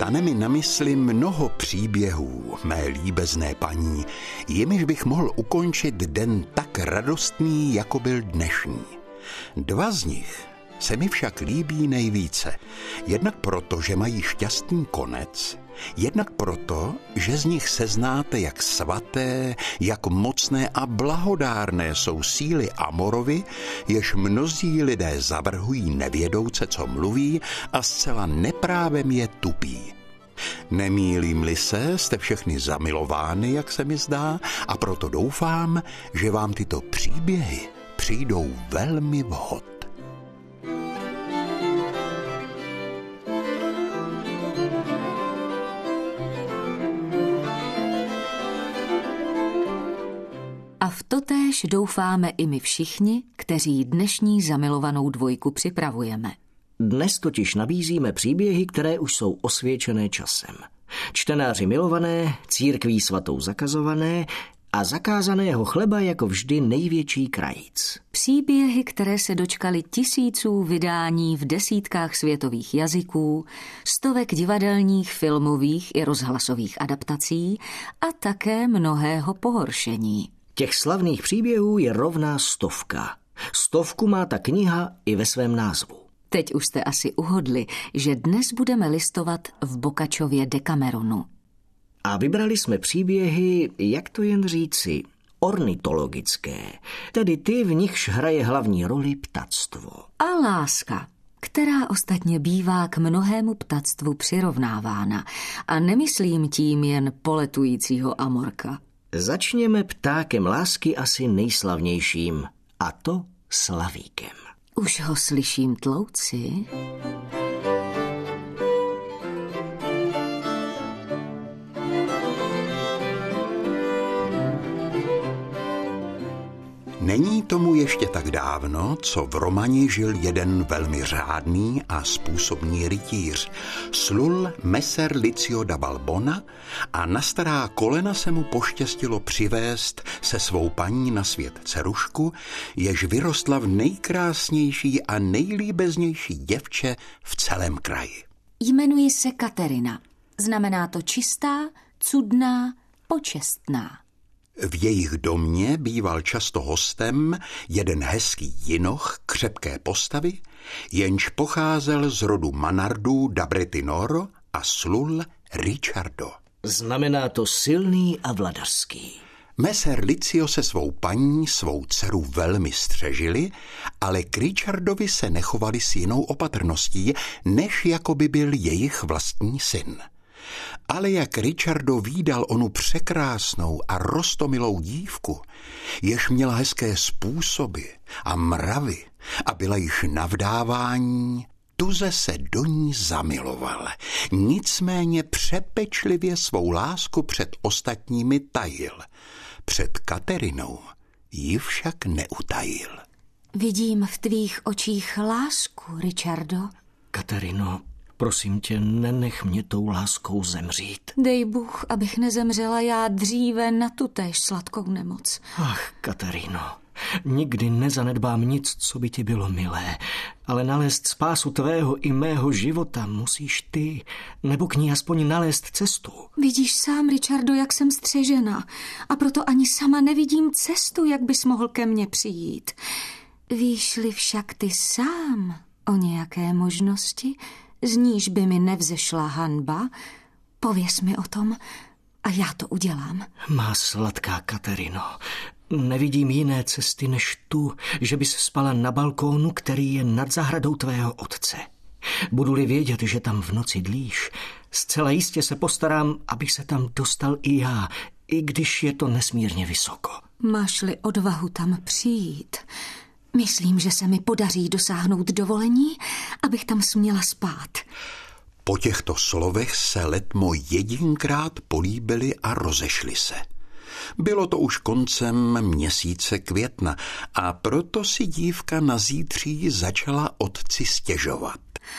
Stane mi na mysli mnoho příběhů, mé líbezné paní, jimiž bych mohl ukončit den tak radostný, jako byl dnešní. 2 z nich se mi však líbí nejvíce. Jednak proto, že mají šťastný konec, jednak proto, že z nich seznáte, jak svaté, jak mocné a blahodárné jsou síly Amorovy, jež mnozí lidé zavrhují nevědouce, co mluví, a zcela neprávem je tupí. Nemýlím-li se, jste všechny zamilovány, jak se mi zdá, a proto doufám, že vám tyto příběhy přijdou velmi vhod. A v totéž doufáme i my všichni, kteří dnešní zamilovanou dvojku připravujeme. Dnes totiž nabízíme příběhy, které už jsou osvědčené časem. Čtenáři milované, církví svatou zakazované a zakázaného chleba jako vždy největší krajíc. Příběhy, které se dočkaly tisíců vydání v desítkách světových jazyků, stovek divadelních, filmových i rozhlasových adaptací a také mnohého pohoršení. Těch slavných příběhů je rovná 100. 100 má ta kniha i ve svém názvu. Teď už jste asi uhodli, že dnes budeme listovat v Boccacciově Decameronu. A vybrali jsme příběhy, jak to jen říci, ornitologické, tedy ty, v nichž hraje hlavní roli ptactvo. A láska, která ostatně bývá k mnohému ptactvu přirovnávána. A nemyslím tím jen poletujícího amorka. Začněme ptákem lásky asi nejslavnějším, a to slavíkem. Už ho slyším tlouci. Není tomu ještě tak dávno, co v Romani žil jeden velmi řádný a způsobný rytíř. Slul Messer Licio da Balbona a na stará kolena se mu poštěstilo přivést se svou paní na svět dcerušku, jež vyrostla v nejkrásnější a nejlíbeznější děvče v celém kraji. Jmenuji se Katerina. Znamená to čistá, cudná, počestná. V jejich domě býval často hostem jeden hezký jinoch křepké postavy, jenž pocházel z rodu Manardů da Bretinoro a slul Ricciardo. Znamená to silný a vladařský. Messer Licio se svou paní, svou dceru velmi střežili, ale k Ricciardovi se nechovali s jinou opatrností, než jako by byl jejich vlastní syn. Ale jak Ricciardo vídal onu překrásnou a roztomilou dívku, jež měla hezké způsoby a mravy a byla již na vdávání, tuze se do ní zamiloval. Nicméně přepečlivě svou lásku před ostatními tajil. Před Katerinou ji však neutajil. Vidím v tvých očích lásku, Ricciardo. Katerino, prosím tě, nenech mě tou láskou zemřít. Dej Bůh, abych nezemřela já dříve na tutéž sladkou nemoc. Ach, Katerino, nikdy nezanedbám nic, co by ti bylo milé, ale nalézt spásu tvého i mého života musíš ty, nebo k ní aspoň nalézt cestu. Vidíš sám, Ricciardo, jak jsem střežena, a proto ani sama nevidím cestu, jak bys mohl ke mně přijít. Víš-li však ty sám o nějaké možnosti, z níž by mi nevzešla hanba, pověz mi o tom a já to udělám. Má sladká Katerino, nevidím jiné cesty než tu, že bys spala na balkónu, který je nad zahradou tvého otce. Budu-li vědět, že tam v noci dlíš, zcela jistě se postarám, abych se tam dostal i já, i když je to nesmírně vysoko. Máš-li odvahu tam přijít, myslím, že se mi podaří dosáhnout dovolení, abych tam směla spát. Po těchto slovech se letmo jedinkrát políbili a rozešli se. Bylo to už koncem měsíce května a proto si dívka na zítří začala otci stěžovat.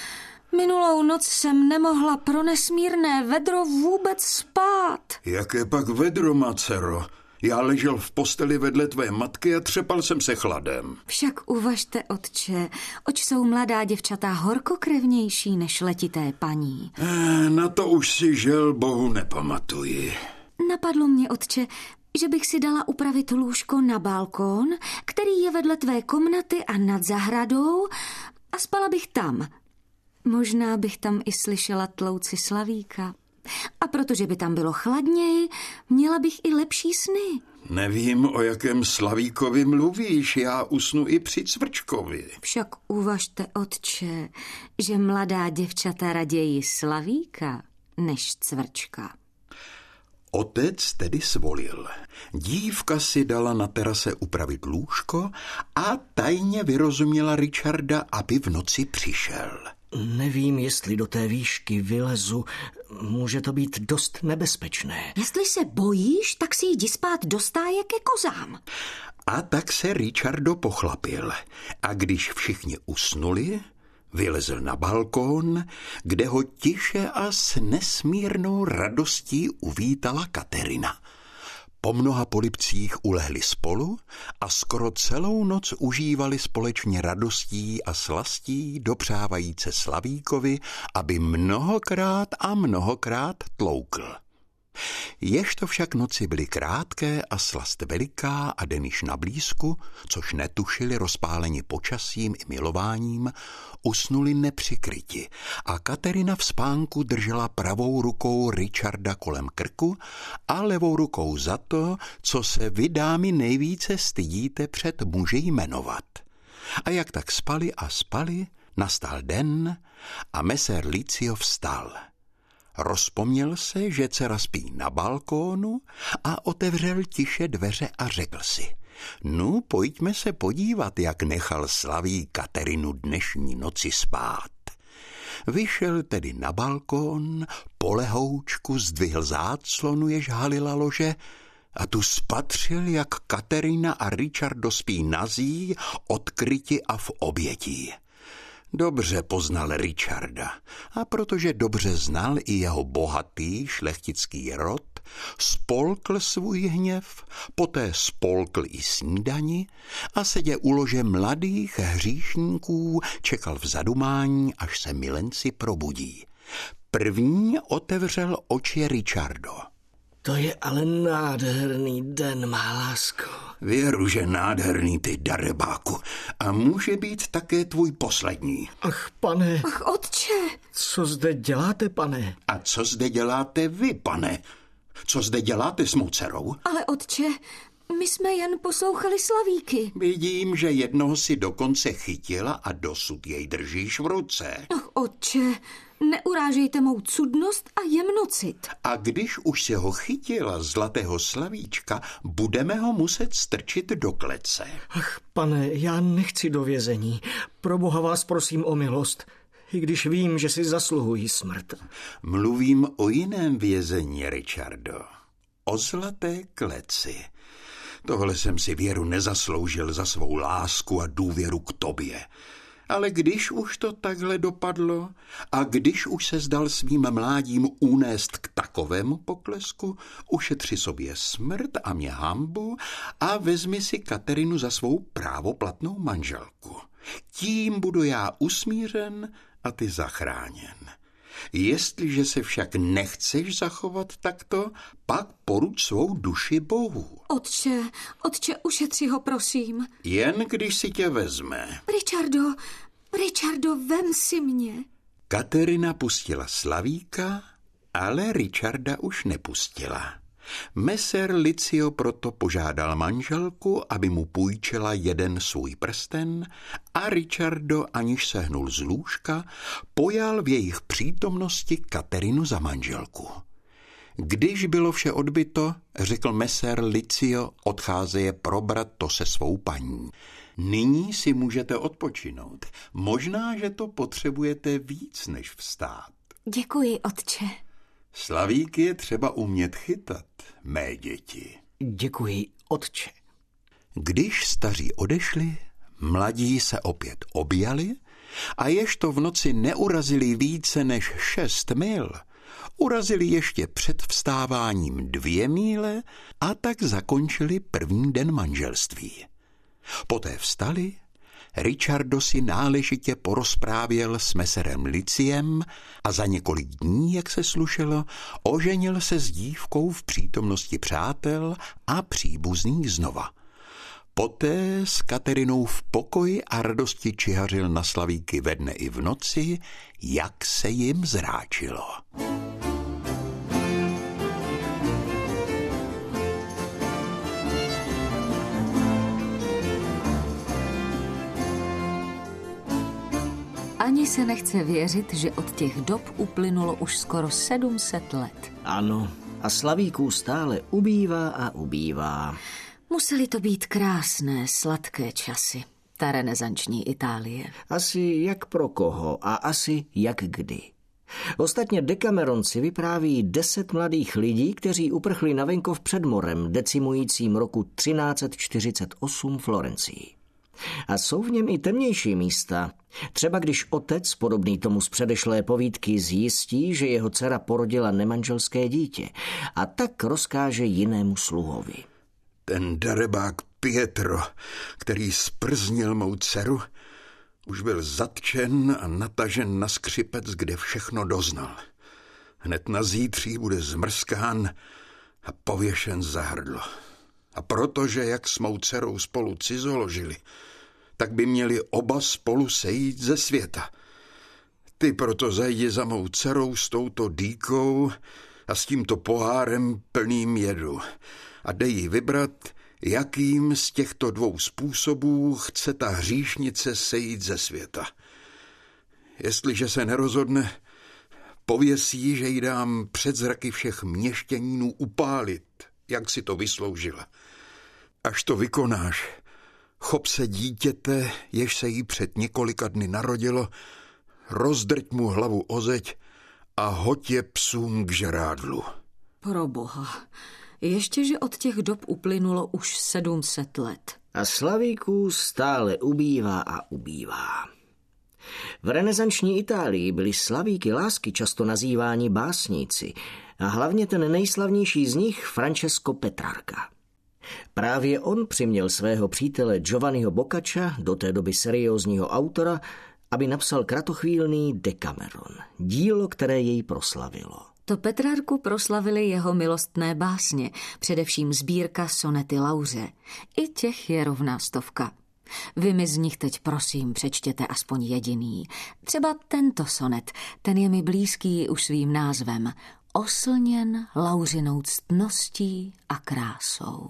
Minulou noc jsem nemohla pro nesmírné vedro vůbec spát. Jaké pak vedro, macero? Já ležel v posteli vedle tvé matky a třepal jsem se chladem. Však uvažte, otče, oč jsou mladá děvčata horkokrevnější než letité paní. Na to už si žel bohu nepamatuji. Napadlo mě, otče, že bych si dala upravit lůžko na balkón, který je vedle tvé komnaty a nad zahradou, a spala bych tam. Možná bych tam i slyšela tlouci Slavíka. A protože by tam bylo chladněji, měla bych i lepší sny. Nevím, o jakém Slavíkovi mluvíš, já usnu i při Cvrčkovi. Však uvažte, otče, že mladá děvčata raději Slavíka než Cvrčka. Otec tedy svolil. Dívka si dala na terase upravit lůžko a tajně vyrozuměla Richarda, aby v noci přišel. Nevím, jestli do té výšky vylezu. Může to být dost nebezpečné. Jestli se bojíš, tak si jdi spát do stáje ke kozám. A tak se Richardo pochlapil. A když všichni usnuli, vylezl na balkón, kde ho tiše a s nesmírnou radostí uvítala Katerina. Po mnoha polibcích ulehli spolu a skoro celou noc užívali společně radostí a slastí, dopřávajíce Slavíkovi, aby mnohokrát a mnohokrát tloukl. Ježto však noci byly krátké a slast veliká a den již na blízku, což netušili rozpáleni počasím i milováním, usnuli nepřikryti a Katerina v spánku držela pravou rukou Richarda kolem krku a levou rukou za to, co se vy, dámy, nejvíce stydíte před muži jmenovat. A jak tak spali a spali, nastal den a mesér Licio vstal. Rozpomněl se, že dcera spí na balkónu a otevřel tiše dveře a řekl si: No, pojďme se podívat, jak nechal Slaví Katerinu dnešní noci spát. Vyšel tedy na balkón, po lehoučku zdvihl záclonu, jež halila lože, a tu spatřil, jak Katerina a Richardo spí nazí, odkryti a v obětí. Dobře poznal Richarda a protože dobře znal i jeho bohatý šlechtický rod, spolkl svůj hněv, poté spolkl i snídani a sedě u lože mladých hříšníků čekal v zadumání, až se milenci probudí. První otevřel oči Richardo. To je ale nádherný den, má lásko. Věru, že nádherný, ty darebáku. A může být také tvůj poslední. Ach, pane. Ach, otče. Co zde děláte, pane? A co zde děláte vy, pane? Co zde děláte s mou dcerou? Ale otče, my jsme jen poslouchali Slavíky. Vidím, že jednoho si dokonce chytila a dosud jej držíš v ruce. Ach, otče, neurážejte mou cudnost a jemnocit. A když už se ho chytila, zlatého Slavíčka, budeme ho muset strčit do klece. Ach, pane, já nechci do vězení. Pro Boha vás prosím o milost, i když vím, že si zasluhuji smrt. Mluvím o jiném vězení, Richardo. O zlaté kleci. Tohle jsem si, věru, nezasloužil za svou lásku a důvěru k tobě. Ale když už to takhle dopadlo a když už se zdal svým mládím unést k takovému poklesku, ušetři sobě smrt a mě hanbu a vezmi si Katerinu za svou právoplatnou manželku. Tím budu já usmířen a ty zachráněn. Jestliže se však nechceš zachovat takto, pak poruč svou duši Bohu. Otče, ušetři ho, prosím. Jen když si tě vezme. Richardo, vem si mě. Katerina pustila Slavíka, ale Richarda už nepustila. Mesér Licio proto požádal manželku, aby mu půjčila jeden svůj prsten a Richardo, aniž se hnul z lůžka, pojal v jejich přítomnosti Katerinu za manželku. Když bylo vše odbyto, řekl mesér Licio, odcházeje probrat to se svou paní. Nyní si můžete odpočinout. Možná, že to potřebujete víc než vstát. Děkuji, otče. Slavík je třeba umět chytat, mé děti. Děkuji, otče. Když staří odešli, mladí se opět objali a jež to v noci neurazili více než 6 mil, Urazili ještě před vstáváním 2 míle a tak zakončili první den manželství. Poté vstali, Richardo si náležitě porozprávěl s meserem Liciem a za několik dní, jak se slušelo, oženil se s dívkou v přítomnosti přátel a příbuzných znova. Poté s Katerinou v pokoji a radosti čihařil na slavíky ve dne i v noci, jak se jim zráčilo. Ani se nechce věřit, že od těch dob uplynulo už skoro 700 let. Ano, a slavíků stále ubývá a ubývá. Musely to být krásné, sladké časy, ta renesanční Itálie. Asi jak pro koho a asi jak kdy. Ostatně Decameron si vypráví 10 mladých lidí, kteří uprchli na venkov před morem, decimujícím roku 1348 Florencii. A jsou v něm i temnější místa. Třeba když otec, podobný tomu z předešlé povídky, zjistí, že jeho dcera porodila nemanželské dítě a tak rozkáže jinému sluhovi. Ten darebák Pietro, který sprznil mou dceru, už byl zatčen a natažen na skřipec, kde všechno doznal. Hned na zítří bude zmrskán a pověšen za hrdlo. A protože, jak s mou dcerou spolu cizoložili, tak by měli oba spolu sejít ze světa. Ty proto zajdi za mou dcerou s touto dýkou a s tímto pohárem plným jedu a dej jí vybrat, jakým z těchto 2 způsobů chce ta hříšnice sejít ze světa. Jestliže se nerozhodne, pověsí, že jí dám před zraky všech měšťanínů upálit, jak si to vysloužila. Až to vykonáš, chop se dítěte, jež se jí před několika dny narodilo, rozdrť mu hlavu o zeď a hoď je psům k žrádlu. Proboha, ještě, že od těch dob uplynulo už 700 let. A slavíků stále ubývá a ubývá. V renesanční Itálii byli slavíky lásky často nazýváni básníci a hlavně ten nejslavnější z nich Francesco Petrarca. Právě on přiměl svého přítele Giovanniho Boccaccia, do té doby seriózního autora, aby napsal kratochvílný Decameron, dílo, které jej proslavilo. To Petrarku proslavili jeho milostné básně, především sbírka Sonety Lauře. I těch je rovná 100. Vy mi z nich teď prosím přečtěte aspoň jediný. Třeba tento sonet, ten je mi blízký už svým názvem. Oslněn lauřinou ctností a krásou.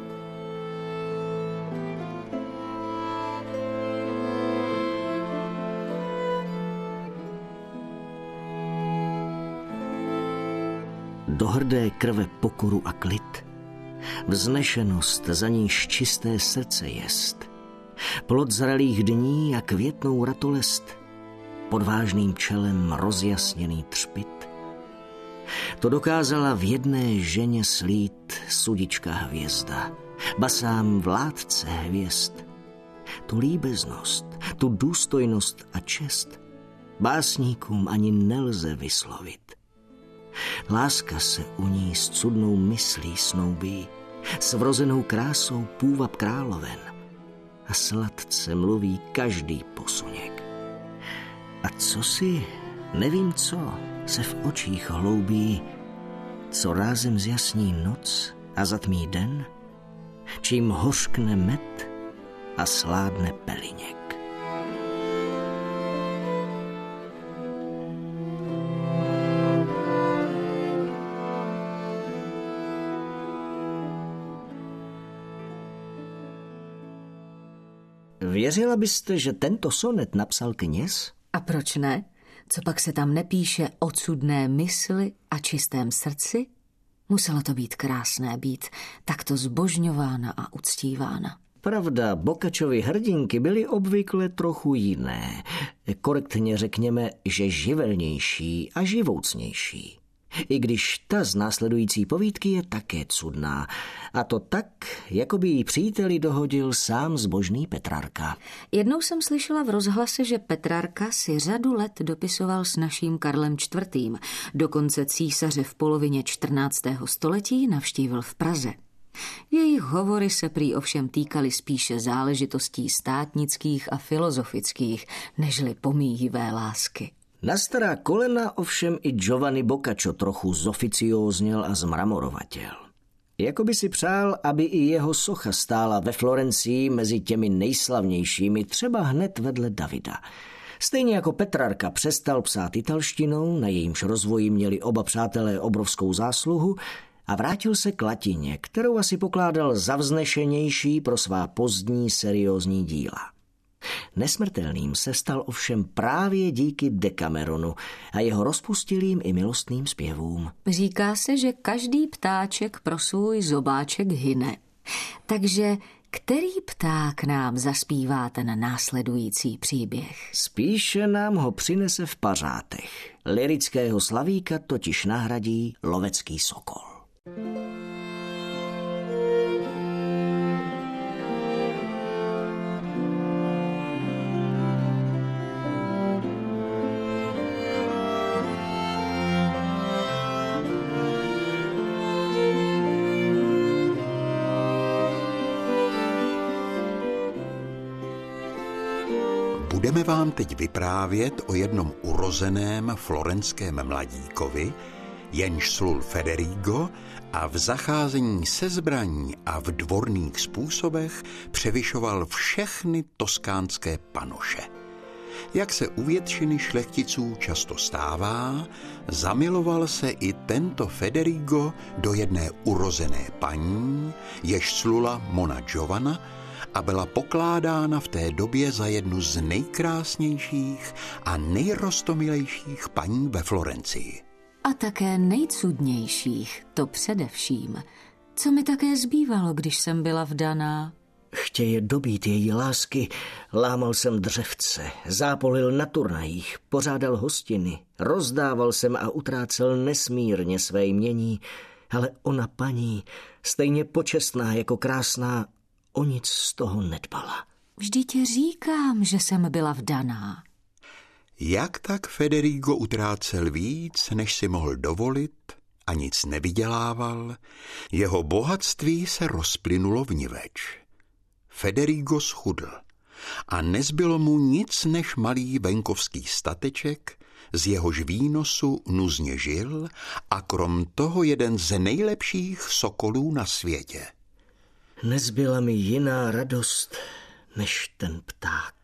Do hrdé krve pokoru a klid, vznešenost, za níž čisté srdce jest, plod zralých dní a květnou ratolest, pod vážným čelem rozjasněný třpyt. To dokázala v jedné ženě slít sudička hvězda, ba sám vládce hvězd. Tu líbeznost, tu důstojnost a čest básníkům ani nelze vyslovit. Láska se u ní s cudnou myslí snoubí, s vrozenou krásou půvab královen a sladce mluví každý posuněk. A co si, nevím co, se v očích hloubí, co rázem zjasní noc a zatmí den, čím hořkne med a sládne peliněk. Věřila byste, že tento sonet napsal kněz? A proč ne? Co pak se tam nepíše o cudné mysli a čistém srdci? Muselo to být krásné, být takto zbožňována a uctívána. Pravda, Boccacciovy hrdinky byly obvykle trochu jiné. Korektně řekněme, že živelnější a živoucnější. I když ta z následující povídky je také cudná. A to tak, jako by jí příteli dohodil sám zbožný Petrarka. Jednou jsem slyšela v rozhlase, že Petrarka si řadu let dopisoval s naším Karlem IV. Dokonce císaře v polovině 14. století navštívil v Praze. Jejich hovory se prý ovšem týkaly spíše záležitostí státnických a filozofických, nežli pomíjivé lásky. Na stará kolena ovšem i Giovanni Boccaccio trochu zoficiózněl a zmramorovatěl. Jakoby si přál, aby i jeho socha stála ve Florencii mezi těmi nejslavnějšími, třeba hned vedle Davida. Stejně jako Petrarka přestal psát italštinou, na jejímž rozvoji měli oba přátelé obrovskou zásluhu, a vrátil se k latině, kterou asi pokládal za vznešenější pro svá pozdní seriózní díla. Nesmrtelným se stal ovšem právě díky Decameronu a jeho rozpustilým i milostným zpěvům. Říká se, že každý ptáček pro svůj zobáček hyne. Takže který pták nám zaspívá ten následující příběh? Spíše nám ho přinese v pařátech. Lyrického slavíka totiž nahradí lovecký sokol. Budeme vám teď vyprávět o jednom urozeném florenském mladíkovi, jenž slul Federigo a v zacházení se zbraní a v dvorných způsobech převyšoval všechny toskánské panoše. Jak se u většiny šlechticů často stává, zamiloval se i tento Federigo do jedné urozené paní, jež slula Monna Giovanna a byla pokládána v té době za jednu z nejkrásnějších a nejrostomilejších paní ve Florencii. A také nejcudnějších, to především. Co mi také zbývalo, když jsem byla vdaná? Chtěje dobít její lásky, lámal jsem dřevce, zápolil na turnajích, pořádal hostiny, rozdával jsem a utrácel nesmírně své jmění, ale ona paní, stejně počestná jako krásná, o nic z toho nedbala. Vždyť říkám, že jsem byla vdaná. Jak tak Federigo utrácel víc, než si mohl dovolit, a nic nevydělával, jeho bohatství se rozplynulo vniveč. Federigo schudl a nezbylo mu nic než malý venkovský stateček, z jehož výnosu nuzně žil a krom toho jeden z nejlepších sokolů na světě. Nezbyla mi jiná radost, než ten pták.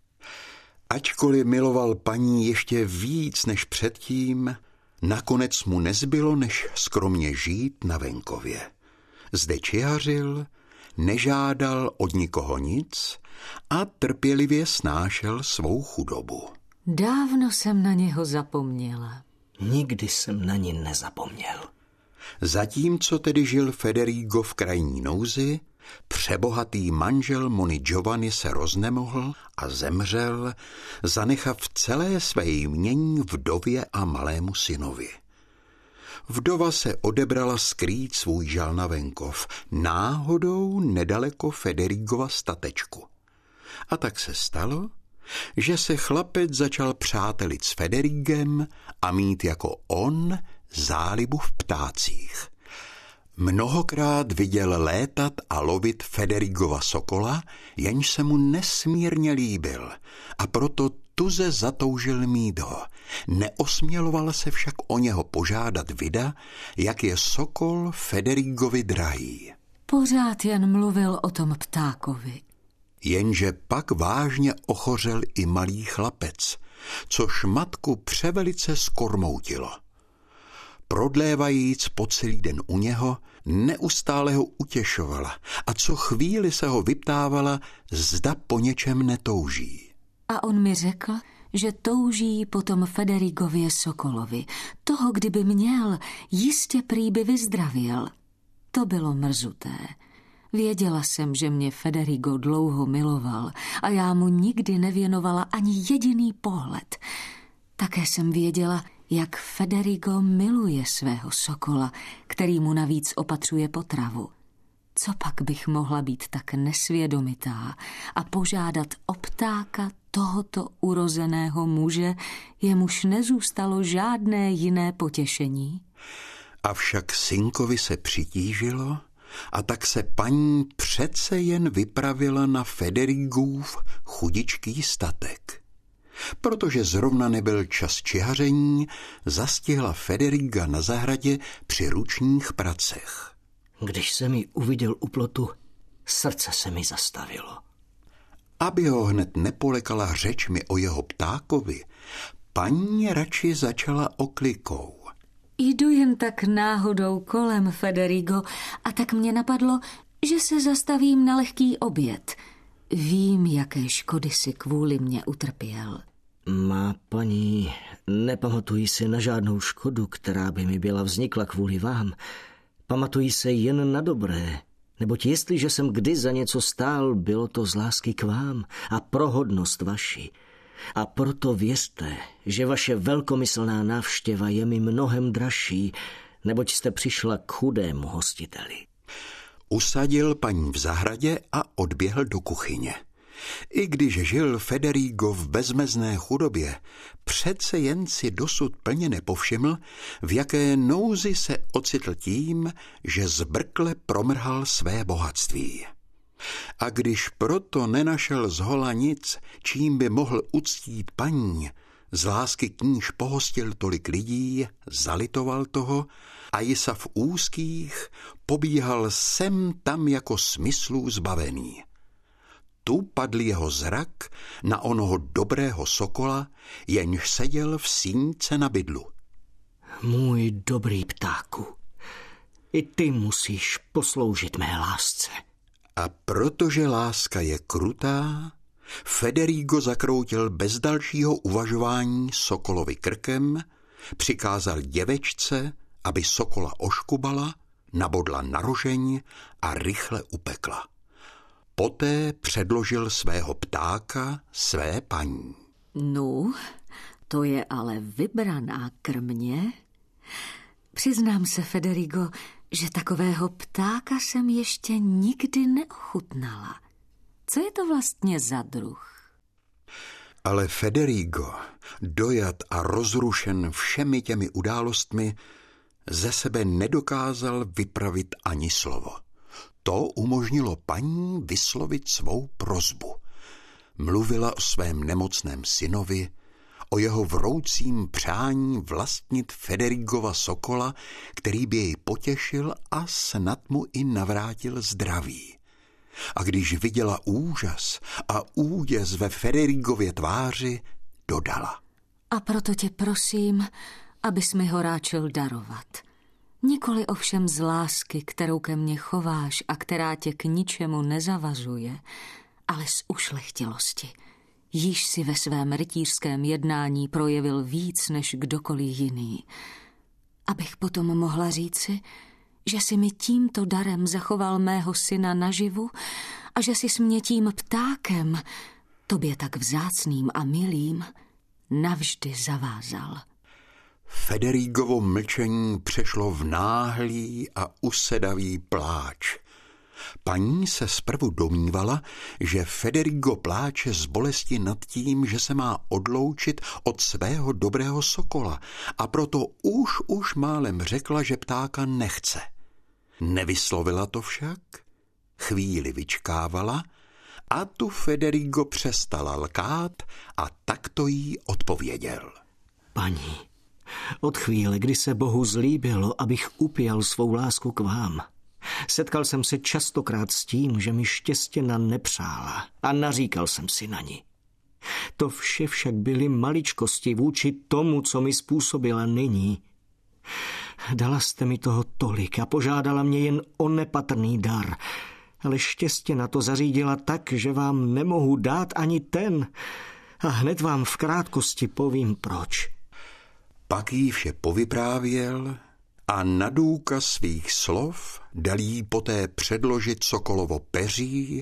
Ačkoliv miloval paní ještě víc než předtím, nakonec mu nezbylo, než skromně žít na venkově. Zde čihařil, nežádal od nikoho nic a trpělivě snášel svou chudobu. Dávno jsem na něho zapomněla. Nikdy jsem na ní nezapomněl. Zatímco tedy žil Federigo v krajní nouzi, přebohatý manžel Monny Giovanny se roznemohl a zemřel, zanechav celé své jmění vdově a malému synovi. Vdova se odebrala skrýt svůj žal na venkov, náhodou nedaleko Federigova statečku. A tak se stalo, že se chlapec začal přátelit s Federigem a mít jako on zálibu v ptácích. Mnohokrát viděl létat a lovit Federigova sokola, jenž se mu nesmírně líbil a proto tuze zatoužil mít ho. Neosměloval se však o něho požádat vida, jak je sokol Federigovi drahý. Pořád jen mluvil o tom ptákovi. Jenže pak vážně ochořel i malý chlapec, což matku převelice zkormoutilo. Prodlévajíc po celý den u něho, neustále ho utěšovala a co chvíli se ho vyptávala, zda po něčem netouží. A on mi řekl, že touží po tom Federigově sokolovi. Toho, kdyby měl, jistě prý by vyzdravěl. To bylo mrzuté. Věděla jsem, že mě Federigo dlouho miloval a já mu nikdy nevěnovala ani jediný pohled. Také jsem věděla, jak Federigo miluje svého sokola, který mu navíc opatřuje potravu. Co pak bych mohla být tak nesvědomitá a požádat o ptáka tohoto urozeného muže, jemuž nezůstalo žádné jiné potěšení? Avšak synkovi se přitížilo a tak se paní přece jen vypravila na Federigův chudičký statek. Protože zrovna nebyl čas čihaření, zastihla Federiga na zahradě při ručních pracech. Když jsem ji uviděl u plotu, srdce se mi zastavilo. Aby ho hned nepolekala řečmi o jeho ptákovi, paní radši začala oklikou. Jdu jen tak náhodou kolem, Federigo, a tak mě napadlo, že se zastavím na lehký oběd. Vím, jaké škody si kvůli mě utrpěl. Má paní, nepamatuji si na žádnou škodu, která by mi byla vznikla kvůli vám. Pamatuji se jen na dobré, neboť jestliže jsem kdy za něco stál, bylo to z lásky k vám a pro hodnost vaši. A proto věřte, že vaše velkomyslná návštěva je mi mnohem dražší, neboť jste přišla k chudému hostiteli. Usadil paní v zahradě a odběhl do kuchyně. I když žil Federigo v bezmezné chudobě, přece jen si dosud plně nepovšiml, v jaké nouzi se ocitl tím, že zbrkle promrhal své bohatství. A když proto nenašel zhola nic, čím by mohl uctít paní, z lásky k níž pohostil tolik lidí, zalitoval toho a jisa v úzkých pobíhal sem tam jako smyslů zbavený. Tu padl jeho zrak na onoho dobrého sokola, jenž seděl v síňce na bydlu. Můj dobrý ptáku, i ty musíš posloužit mé lásce. A protože láska je krutá, Federigo zakroutil bez dalšího uvažování sokolovi krkem, přikázal děvečce, aby sokola oškubala, nabodla na rožeň a rychle upekla. Poté předložil svého ptáka své paní. No, to je ale vybraná krmě. Přiznám se, Federigo, že takového ptáka jsem ještě nikdy neochutnala. Co je to vlastně za druh? Ale Federigo, dojat a rozrušen všemi těmi událostmi, ze sebe nedokázal vypravit ani slovo. To umožnilo paní vyslovit svou prosbu. Mluvila o svém nemocném synovi, o jeho vroucím přání vlastnit Federigova sokola, který by jej potěšil a snad mu i navrátil zdraví. A když viděla úžas a úděs ve Federigově tváři, dodala. A proto tě prosím, abys mi ho ráčil darovat. Nikoli ovšem z lásky, kterou ke mně chováš a která tě k ničemu nezavazuje, ale z ušlechtilosti. Již si ve svém rytířském jednání projevil víc než kdokoliv jiný. Abych potom mohla říci, že si mi tímto darem zachoval mého syna naživu a že jsi mě tím ptákem, tobě tak vzácným a milým, navždy zavázal. Federigovo mlčení přešlo v náhlý a usedavý pláč. Paní se zprvu domnívala, že Federigo pláče z bolesti nad tím, že se má odloučit od svého dobrého sokola, a proto už málem řekla, že ptáka nechce. Nevyslovila to však, chvíli vyčkávala a tu Federigo přestala lkát a takto jí odpověděl. Paní, od chvíle, kdy se Bohu zlíbilo, abych upěl svou lásku k vám, setkal jsem se častokrát s tím, že mi štěstěna nepřála a naříkal jsem si na ní. To vše však byly maličkosti vůči tomu, co mi způsobila nyní. Dala jste mi toho tolik a požádala mě jen o nepatrný dar, ale štěstěna to zařídila tak, že vám nemohu dát ani ten. A hned vám v krátkosti povím proč. Pak jí vše povyprávěl a na důkaz svých slov dal jí poté předložit sokolovo peří,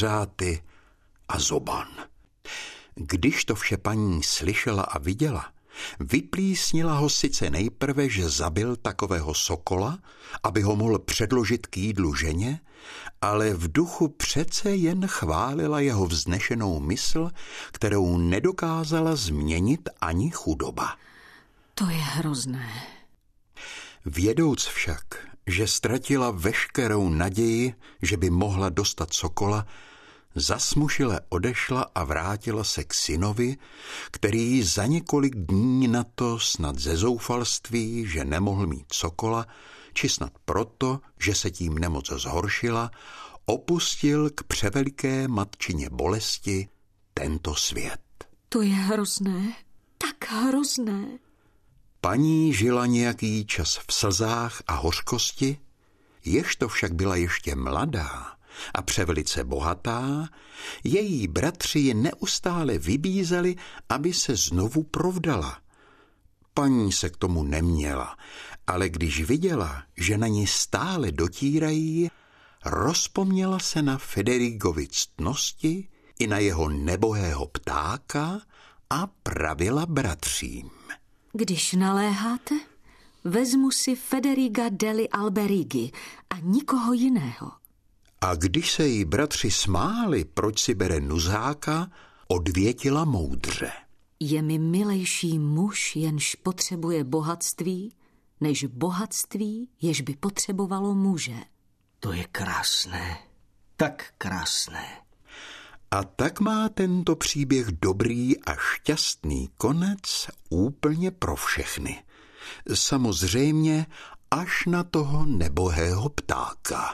pařáty a zoban. Když to vše paní slyšela a viděla, Vyplísnila ho sice nejprve, že zabil takového sokola, aby ho mohl předložit k jídlu ženě, ale v duchu přece jen chválila jeho vznešenou mysl, kterou nedokázala změnit ani chudoba. To je hrozné. Vědouc však, že ztratila veškerou naději, že by mohla dostat sokola, zasmušile odešla a vrátila se k synovi, který za několik dní na to snad ze zoufalství, že nemohl mít sokola, či snad proto, že se tím nemoc zhoršila, opustil k převeliké matčině bolesti tento svět. To je hrozné, tak hrozné. Paní žila nějaký čas v slzách a hořkosti, ježto však byla ještě mladá a převelice bohatá, její bratři ji neustále vybízeli, aby se znovu provdala. Paní se k tomu neměla, ale když viděla, že na ní stále dotírají, rozpomněla se na Federigovi ctnosti i na jeho nebohého ptáka a pravila bratřím. Když naléháte, vezmu si Federiga degli Alberighi a nikoho jiného. A když se jí bratři smáli, proč si bere nuzáka, odvětila moudře. Je mi milejší muž, jenž potřebuje bohatství, než bohatství, jež by potřebovalo muže. To je krásné, tak krásné. A tak má tento příběh dobrý a šťastný konec úplně pro všechny. Samozřejmě až na toho nebohého ptáka.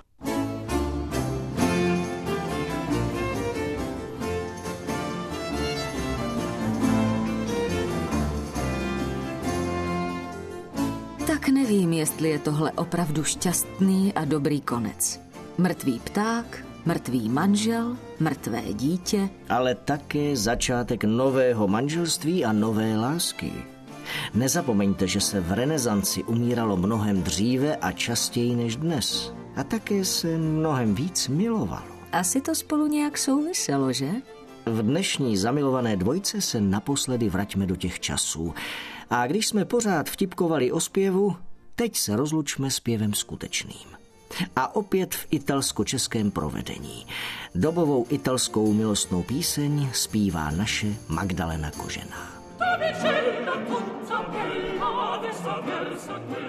Tak nevím, jestli je tohle opravdu šťastný a dobrý konec. Mrtvý pták, mrtvý manžel, mrtvé dítě. Ale také začátek nového manželství a nové lásky. Nezapomeňte, že se v renesanci umíralo mnohem dříve a častěji než dnes. A také se mnohem víc milovalo. Asi to spolu nějak souviselo, že? V dnešní zamilované dvojce se naposledy vraťme do těch časů. A když jsme pořád vtipkovali o zpěvu, teď se rozlučme zpěvem skutečným. A opět v italsko-českém provedení. Dobovou italskou milostnou píseň zpívá naše Magdalena Kožená.